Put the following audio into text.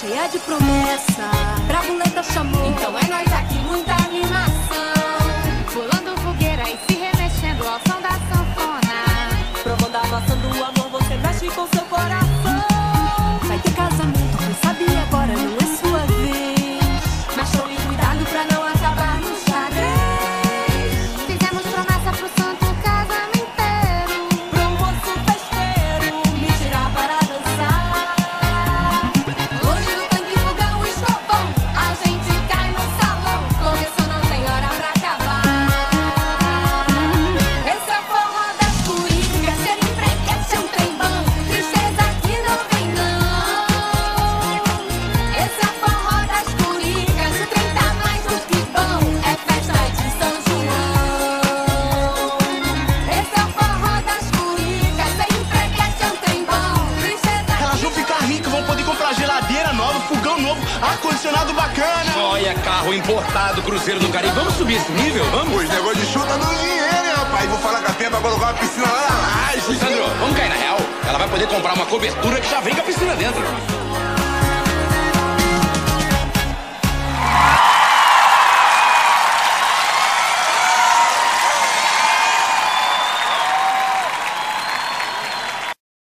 cheia de promessa. Bravuleta chamou, então é nós aqui, muita animação. Pulando fogueira e se remexendo ao som da sanfona. provando a maçã do amor, você mexe com seu coração. Vai ter casamento, quem sabe agora não é sua vez. Mas tome cuidado pra não acabar no xadrez. Fizemos promessa pro santo casamenteiro, Pro moço festeiro, me tirar para dançar. hoje no tanque, fogão e escovão, a gente cai no salão. Começou, não tem hora pra acabar. Esse é o forró das coringas, ser embrequete é um trem bom. Tristeza aqui não vem não. Esse é o forró das coringas, o trem tá mais do que bom. É festa de São João. Esse é o forró das coringas, ser embrequete é um trem bom. Tristeza Elas vão ficar ricas, vão poder comprar geladeira nova, fogão novo, ar-condicionado bacana. Olha, carro importado, cruzeiro no Caribe. Vamos subir esse nível, vamos? Os negócios de show tá dando dinheiro, hein, rapaz? Vou falar com a Fê pra colocar uma piscina lá na laje. Sandro, vamos cair na real. Ela vai poder comprar uma cobertura que já vem com a piscina dentro.